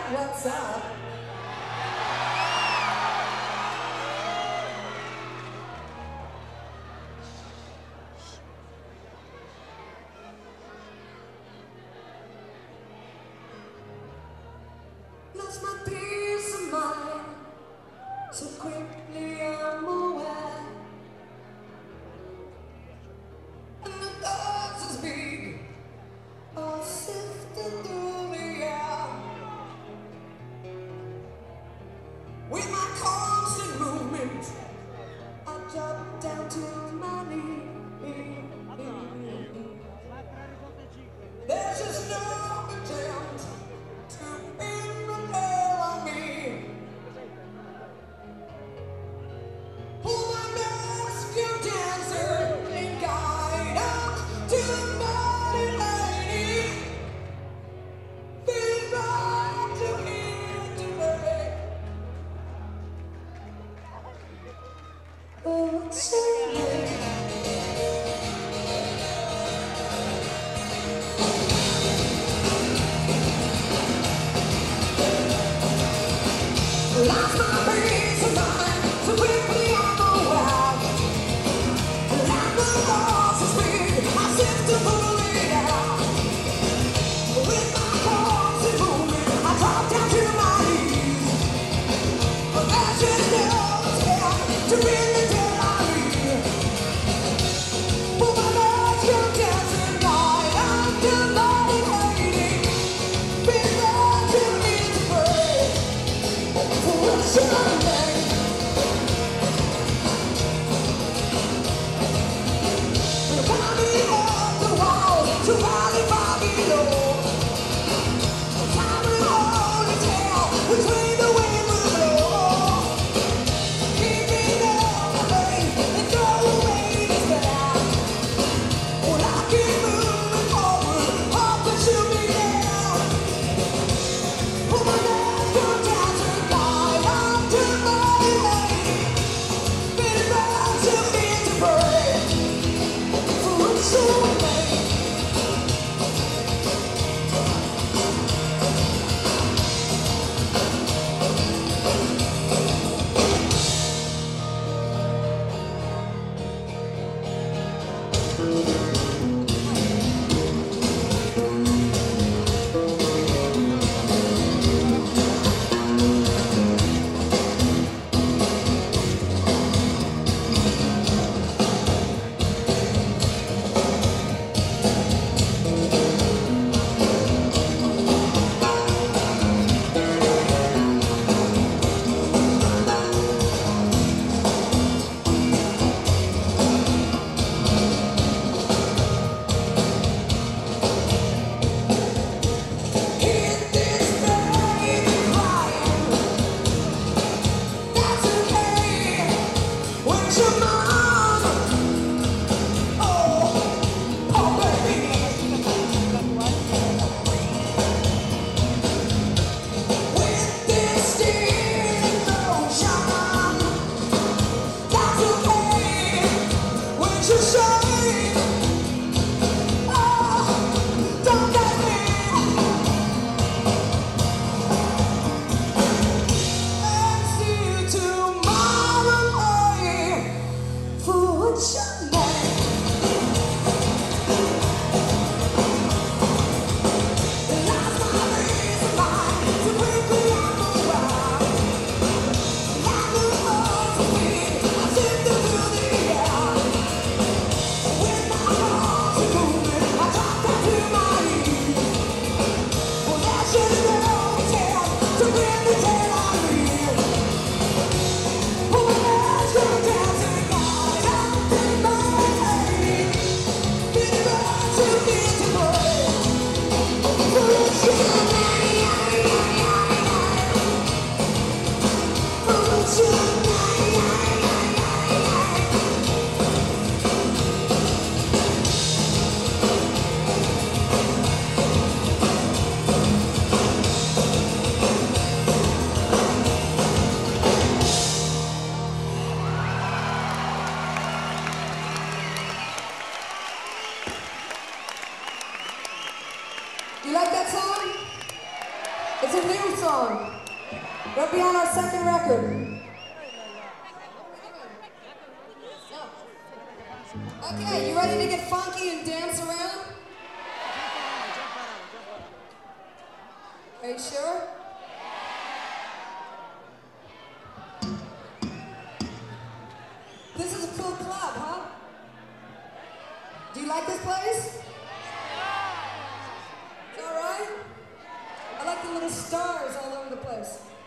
What's up? Lost my peace of mind so quickly I'm aware, and the thoughts as big are sifting through the air. With my constant movement, I drop down to my knees. There's just no attempt to pin the nail on me. Pull my mask, you dancer, and guide out to the mighty lady. Feeling right to here today. Oh, say lost my peace of mind so quickly I'm aware. Like the horses speed, I sift to pull it out. With my constant movement, I drop down to my knees. But there's just no attempt to win the day I leave. Pull my legs, you're dancing night after night, waiting. Been there to me to pray. For It's a new song. It'll be on our second record. Okay, you ready to get funky and dance around? Are you sure? This is a cool club, huh? Do you like this place? It's all right? I like the little stars all over the place.